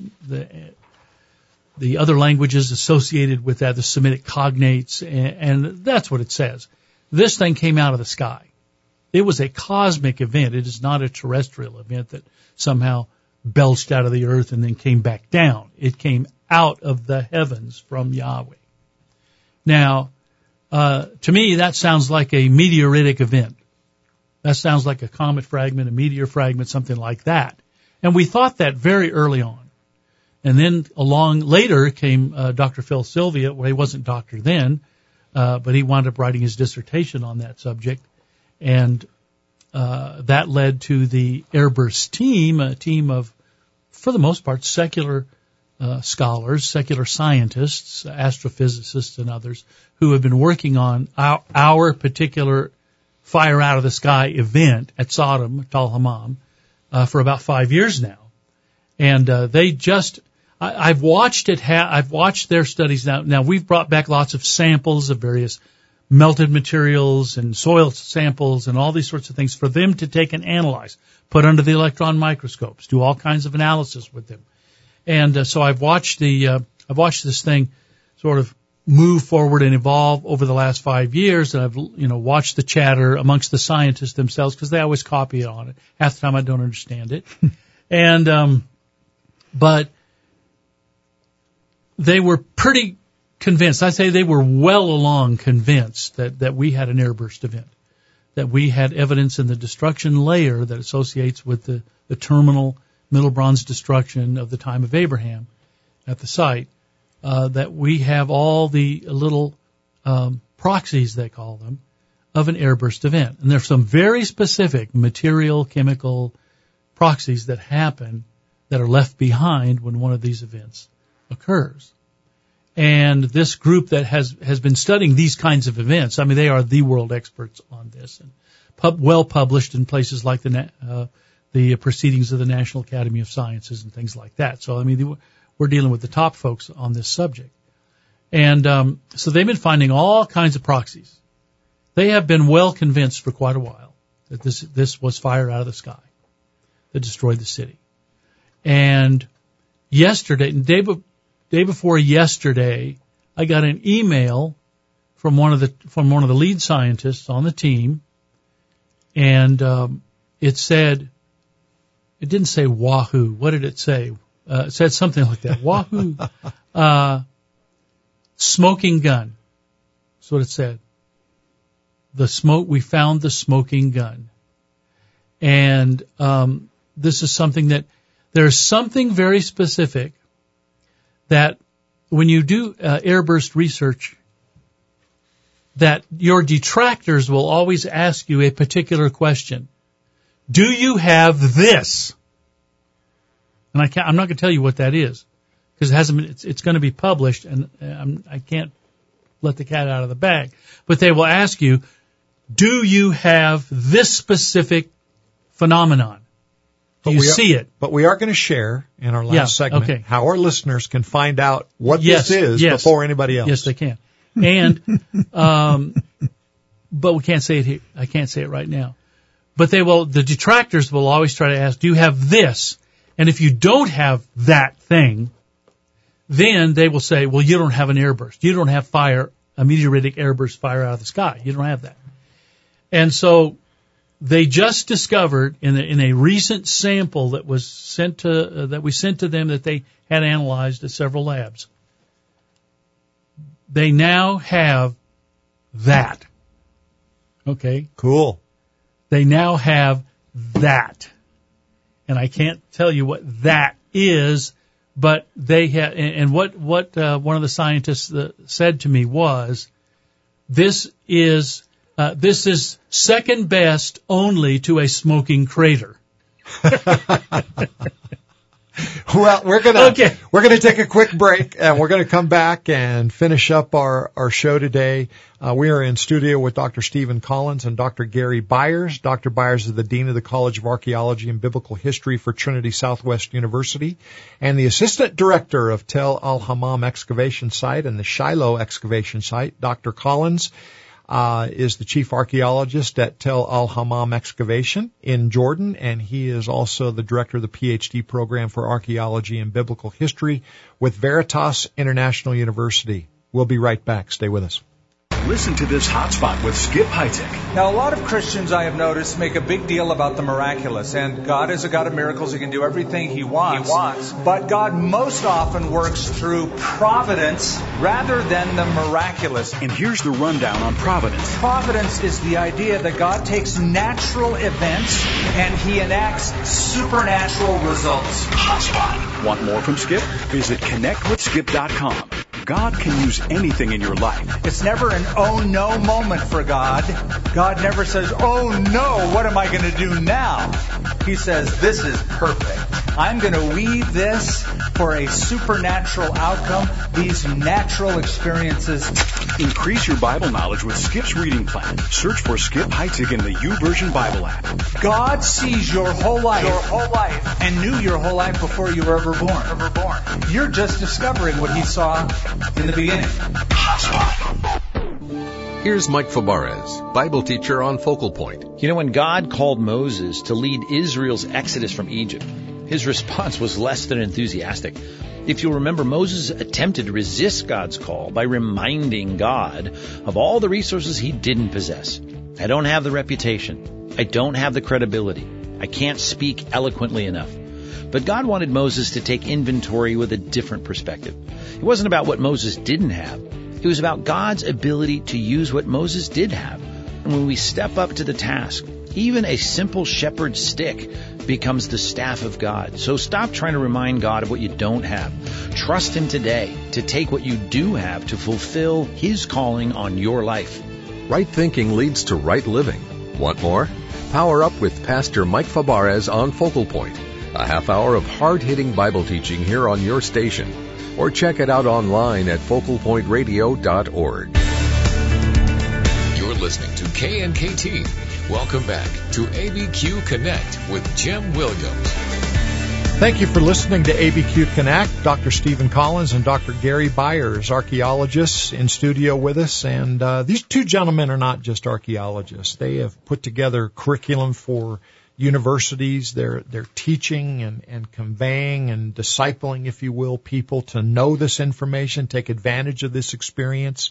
the other languages associated with that, the Semitic cognates, and that's what it says. This thing came out of the sky. It was a cosmic event. It is not a terrestrial event that somehow belched out of the earth and then came back down. It came out of the heavens from Yahweh. Now, to me, that sounds like a meteoritic event. That sounds like a comet fragment, a meteor fragment, something like that. And we thought that very early on. And then along later came Dr. Phil Sylvia. Well, he wasn't doctor then, but he wound up writing his dissertation on that subject. And that led to the Airburst team, a team of, for the most part, secular scholars, secular scientists, astrophysicists, and others who have been working on our particular fire out of the sky event at Sodom, Tal Hammam, for about 5 years now. And I've watched it. I've watched their studies now. Now we've brought back lots of samples of various melted materials and soil samples and all these sorts of things for them to take and analyze, put under the electron microscopes, do all kinds of analysis with them. And so I've watched this thing sort of move forward and evolve over the last 5 years, and I've watched the chatter amongst the scientists themselves because they always copy it on it. Half the time I don't understand it, and but they were pretty convinced. I say they were well along convinced that we had an airburst event, that we had evidence in the destruction layer that associates with the terminal Middle Bronze destruction of the time of Abraham at the site. That we have all the little proxies, they call them, of an airburst event. And there's some very specific material, chemical proxies that happen that are left behind when one of these events occurs. And this group that has been studying these kinds of events, I mean, they are the world experts on this, and well published in places like the Proceedings of the National Academy of Sciences and things like that. So, I mean, we're dealing with the top folks on this subject. And so they've been finding all kinds of proxies. They have been well convinced for quite a while that this was fire out of the sky that destroyed the city. And yesterday, day before yesterday, I got an email from one of the lead scientists on the team, and it said, it didn't say wahoo. What did it say? It said something like that. Wahoo. Smoking gun. That's what it said. We found the smoking gun. And this is something that, there's something very specific that when you do airburst research, that your detractors will always ask you a particular question. Do you have this? And I'm not going to tell you what that is because it hasn't been. It's going to be published, and I can't let the cat out of the bag. But they will ask you, do you have this specific phenomenon? Do you see it? But we are going to share in our last segment how our listeners can find out what this is before anybody else. Yes, they can. And but we can't say it here. I can't say it right now. But the detractors will always try to ask, do you have this? And if you don't have that thing, then they will say, well, you don't have an airburst. You don't have fire, a meteoritic airburst fire out of the sky. You don't have that. And so they just discovered in a recent sample that was sent to that we sent to them that they had analyzed at several labs. They now have that. Okay? Cool. They now have that. And I can't tell you what that is, but they have, and what one of the scientists said to me was, this is second best only to a smoking crater. Well, we're gonna take a quick break, and we're gonna come back and finish up our show today. We are in studio with Dr. Stephen Collins and Dr. Gary Byers. Dr. Byers is the Dean of the College of Archaeology and Biblical History for Trinity Southwest University and the Assistant Director of Tel Al-Hammam Excavation Site and the Shiloh Excavation Site. Dr. Collins is the chief archaeologist at Tel Al-Hammam Excavation in Jordan, and he is also the director of the PhD program for archaeology and biblical history with Veritas International University. We'll be right back. Stay with us. Listen to this hotspot with Skip Heitzig. Now, a lot of Christians, I have noticed, make a big deal about the miraculous. And God is a God of miracles. He can do everything He wants. But God most often works through providence rather than the miraculous. And here's the rundown on providence. Providence is the idea that God takes natural events and He enacts supernatural results. Hotspot. Want more from Skip? Visit connectwithskip.com. God can use anything in your life. It's never an oh no moment for God. God never says, oh no, what am I going to do now? He says, this is perfect. I'm going to weave this for a supernatural outcome, these natural experiences. Increase your Bible knowledge with Skip's reading plan. Search for Skip Heitzig in the YouVersion Bible app. God sees your whole life and knew your whole life before you were ever born. You're just discovering what He saw in the beginning. Here's Mike Fabarez, Bible teacher on Focal Point. You know, when God called Moses to lead Israel's exodus from Egypt, his response was less than enthusiastic. If you'll remember, Moses attempted to resist God's call by reminding God of all the resources he didn't possess. I don't have the reputation. I don't have the credibility. I can't speak eloquently enough. But God wanted Moses to take inventory with a different perspective. It wasn't about what Moses didn't have. It was about God's ability to use what Moses did have. And when we step up to the task, even a simple shepherd's stick becomes the staff of God. So stop trying to remind God of what you don't have. Trust Him today to take what you do have to fulfill His calling on your life. Right thinking leads to right living. Want more? Power up with Pastor Mike Fabarez on Focal Point. A half hour of hard-hitting Bible teaching here on your station. Or check it out online at focalpointradio.org. You're listening to KNKT. Welcome back to ABQ Connect with Jim Williams. Thank you for listening to ABQ Connect. Dr. Stephen Collins and Dr. Gary Byers, archaeologists, in studio with us. And these two gentlemen are not just archaeologists. They have put together curriculum for universities. They're teaching and conveying and discipling, if you will, people to know this information, take advantage of this experience.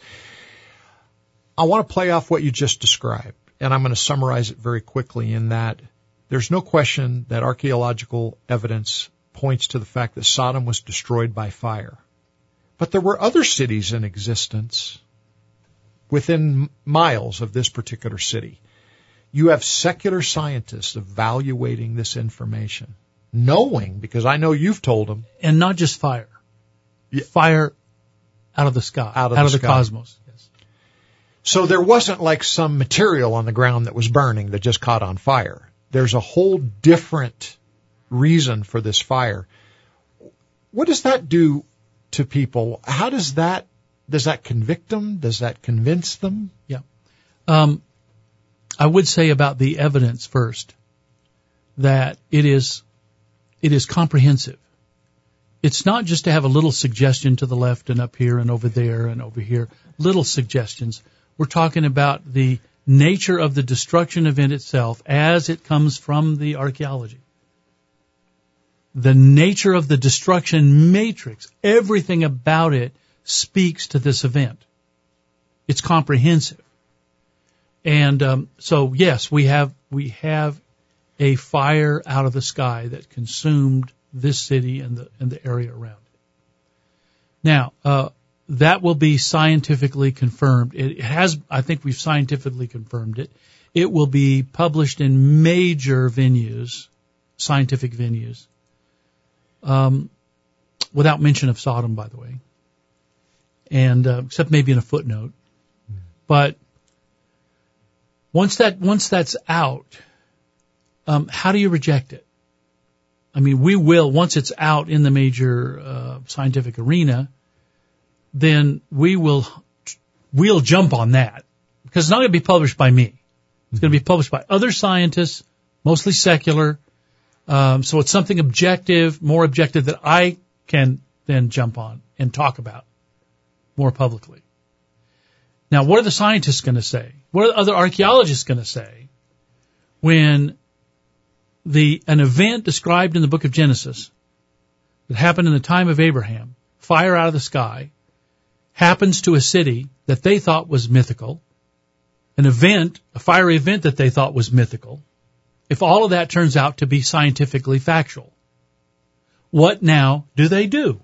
I want to play off what you just described, and I'm going to summarize it very quickly in that there's no question that archaeological evidence points to the fact that Sodom was destroyed by fire. But there were other cities in existence within miles of this particular city. You have secular scientists evaluating this information, knowing, because I know you've told them. And not just fire. Fire out of the sky, out of the cosmos. Yes. So there wasn't like some material on the ground that was burning that just caught on fire. There's a whole different reason for this fire. What does that do to people? How does that convict them? Does that convince them? Yeah. I would say about the evidence first that it is comprehensive. It's not just to have a little suggestion to the left and up here and over there and over here, little suggestions. We're talking about the nature of the destruction event itself as it comes from the archaeology. the nature of the destruction matrix, everything about it speaks to this event. It's comprehensive. And so, yes, we have a fire out of the sky that consumed this city and the area around it. Now, that will be scientifically confirmed. It has, I think we've scientifically confirmed it. It will be published in major venues, scientific venues, without mention of Sodom, by the way, and except maybe in a footnote. But once that's out, how do you reject it? I mean, we will, once it's out in the major scientific arena, then we'll jump on that, because it's not going to be published by me. It's going to be published by other scientists, mostly secular. So it's something objective, more objective, that I can then jump on and talk about more publicly. Now, what are the scientists going to say? What are the other archaeologists going to say when an event described in the book of Genesis that happened in the time of Abraham, fire out of the sky, happens to a city that they thought was mythical, a fiery event that they thought was mythical, if all of that turns out to be scientifically factual? What now do they do?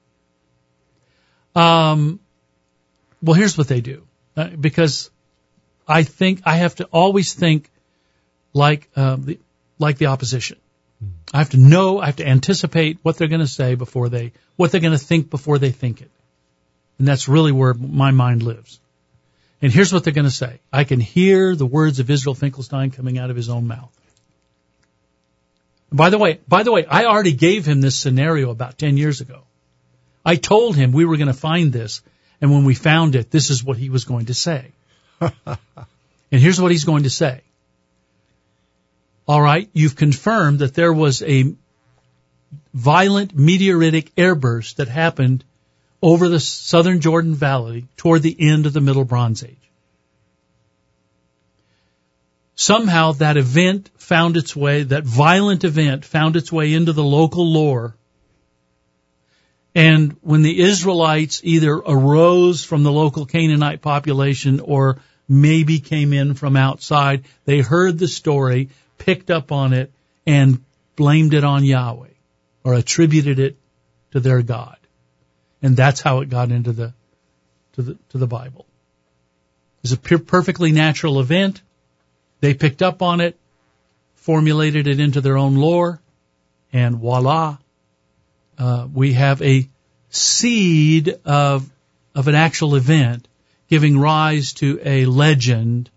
Well, here's what they do. Because I think I have to always think like the opposition. I have to anticipate what they're going to say what they're going to think before they think it. And that's really where my mind lives. And here's what they're going to say. I can hear the words of Israel Finkelstein coming out of his own mouth. By the way, I already gave him this scenario about 10 years ago. I told him we were going to find this, and when we found it, this is what he was going to say. And here's what he's going to say. All right, you've confirmed that there was a violent meteoritic airburst that happened over the southern Jordan Valley toward the end of the Middle Bronze Age. Somehow that violent event found its way into the local lore. And when the Israelites either arose from the local Canaanite population or maybe came in from outside, they heard the story, picked up on it, and blamed it on Yahweh, or attributed it to their God. And that's how it got into the Bible. It's a perfectly natural event. They picked up on it, formulated it into their own lore, and voila, we have a seed of an actual event giving rise to a legend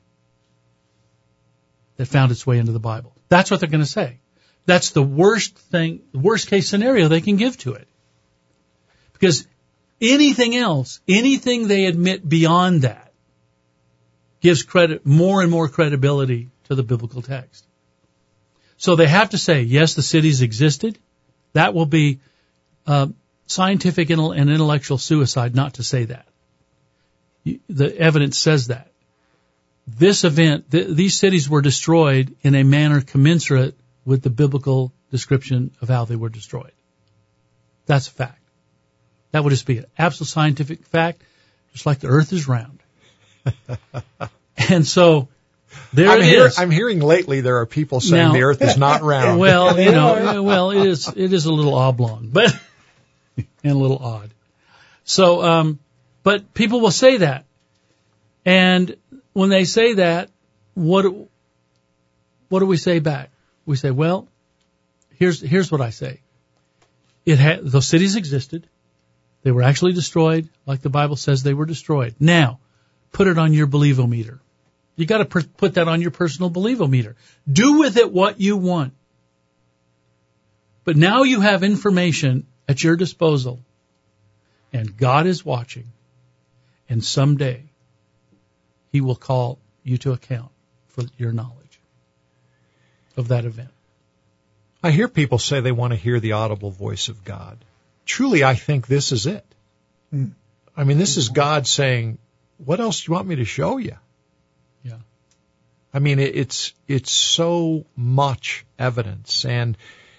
that found its way into the Bible. That's what they're going to say. That's the worst case scenario they can give to it. Because anything else, anything they admit beyond that, gives more and more credibility to the biblical text. So they have to say, yes, the cities existed. That will be scientific and intellectual suicide not to say that. The evidence says that. This event, these cities were destroyed in a manner commensurate with the biblical description of how they were destroyed. That's a fact. That would just be an absolute scientific fact, just like the earth is round. And so there it is. I'm hearing lately there are people saying the earth is not round. Well, it is a little oblong, but and a little odd. So, but people will say that. And when they say that, what do we say back? We say, well, here's what I say. Those cities existed. They were actually destroyed, like the Bible says they were destroyed. Now, put it on your believometer. You got to put that on your personal believometer. Do with it what you want. But now you have information at your disposal, and God is watching, and someday He will call you to account for your knowledge of that event. I hear people say they want to hear the audible voice of God. Truly, I think this is it. I mean, this is God saying, what else do you want me to show you? Yeah. I mean, it's so much evidence. And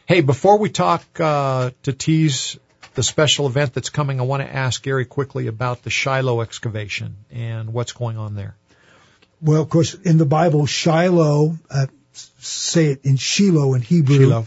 Hey, before we talk to tease the special event that's coming, I want to ask Gary quickly about the Shiloh excavation and what's going on there. Well, of course, in the Bible, Shiloh, say it in Shiloh in Hebrew, Shiloh.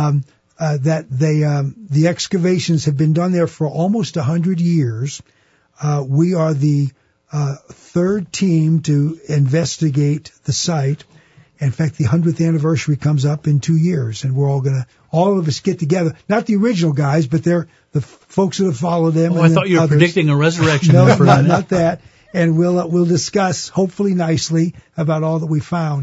The excavations have been done there for almost 100 years. We are the third team to investigate the site. In fact, the 100th anniversary comes up in 2 years, and we're all of us get together. Not the original guys, but they're the folks that have followed them. Oh, I thought you were predicting a resurrection. No, not that. And we'll discuss, hopefully nicely, about all that we found.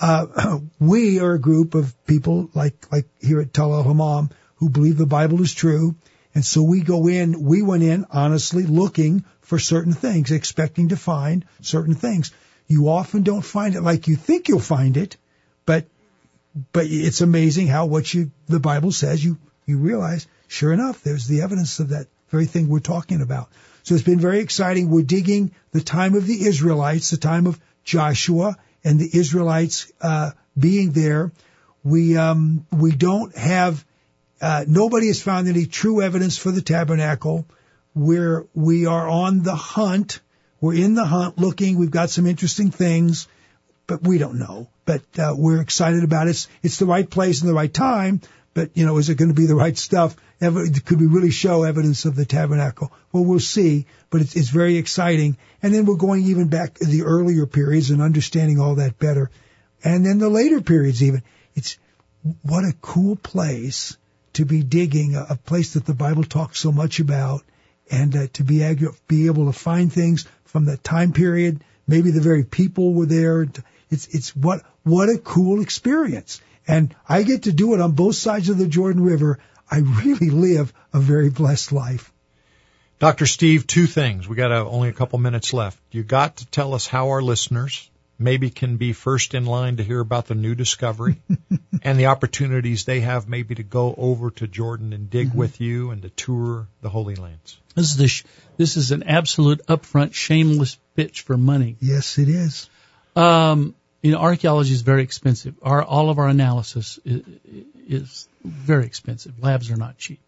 We are a group of people like here at Tal al-Hammam who believe the Bible is true. And so we went in honestly looking for certain things, expecting to find certain things. You often don't find it like you think you'll find it, but it's amazing how the Bible says, you realize, sure enough, there's the evidence of that very thing we're talking about. So it's been very exciting. We're digging the time of the Israelites, the time of Joshua and the Israelites being there. We don't have nobody has found any true evidence for the tabernacle. We are on the hunt. We're in the hunt looking. We've got some interesting things, but we don't know. But we're excited about it. It's the right place and the right time. But, is it going to be the right stuff? Could we really show evidence of the tabernacle? Well, we'll see. But it's very exciting. And then we're going even back to the earlier periods and understanding all that better. And then the later periods even. What a cool place to be digging, a place that the Bible talks so much about, and to be able to find things from that time period. Maybe the very people were there. It's what a cool experience. And I get to do it on both sides of the Jordan River. I really live a very blessed life. Dr. Steve, two things. We got only a couple minutes left. You got to tell us how our listeners maybe can be first in line to hear about the new discovery and the opportunities they have maybe to go over to Jordan and dig with you and to tour the Holy Lands. This is an absolute upfront, shameless pitch for money. Yes, it is. Archaeology is very expensive. All of our analysis is very expensive. Labs are not cheap.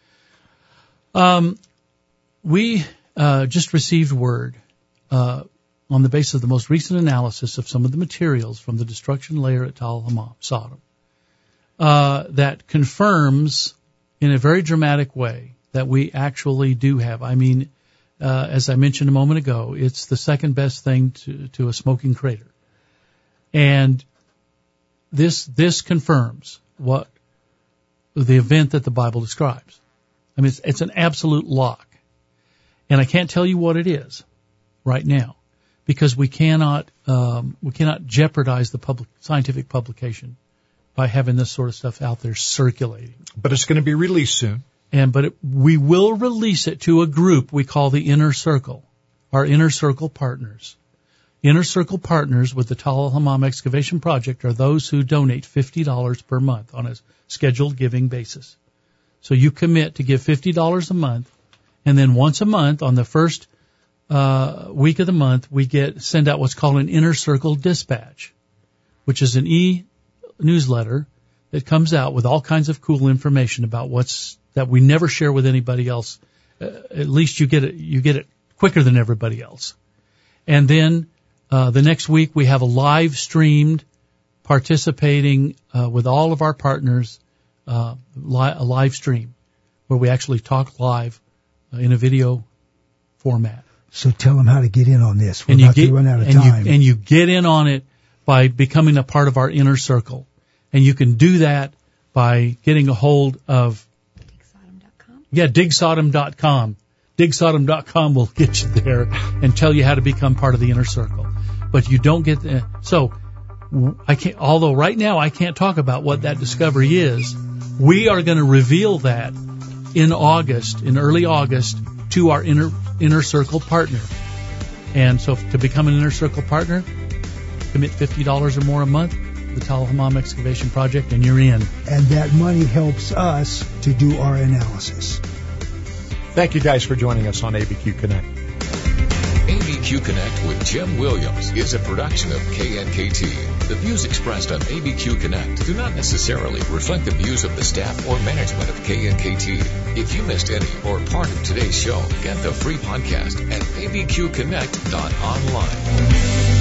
We just received word on the basis of the most recent analysis of some of the materials from the destruction layer at Tal al-Hammam, Sodom, that confirms in a very dramatic way that we actually do have. As I mentioned a moment ago, it's the second best thing to a smoking crater. And this confirms what the event that the Bible describes. It's an absolute lock. And I can't tell you what it is right now because we cannot jeopardize the scientific publication by having this sort of stuff out there circulating. But it's going to be released soon. We will release it to a group we call the Inner Circle, our Inner Circle partners. Inner Circle partners with the Tal al-Hammam excavation project are those who donate $50 per month on a scheduled giving basis. So you commit to give $50 a month, and then once a month on the first week of the month, we send out what's called an Inner Circle dispatch, which is an e-newsletter that comes out with all kinds of cool information about that we never share with anybody else. At least you get it quicker than everybody else. And then the next week we have a live streamed participating with all of our partners, a live stream where we actually talk live in a video format. So tell them how to get in on this. We're about to run out of time. And you get in on it by becoming a part of our Inner Circle. And you can do that by getting a hold of digsodom.com. Yeah, digsodom.com. Digsodom.com will get you there and tell you how to become part of the Inner Circle. But you don't get although right now I can't talk about what that discovery is, we are going to reveal that in early August, to our Inner Circle partner. And so to become an Inner Circle partner, commit $50 or more a month, the Tal al-Hammam Excavation Project, and you're in. And that money helps us to do our analysis. Thank you guys for joining us on ABQ Connect. ABQ Connect with Jim Williams is a production of KNKT. The views expressed on ABQ Connect do not necessarily reflect the views of the staff or management of KNKT. If you missed any or part of today's show, get the free podcast at abqconnect.online.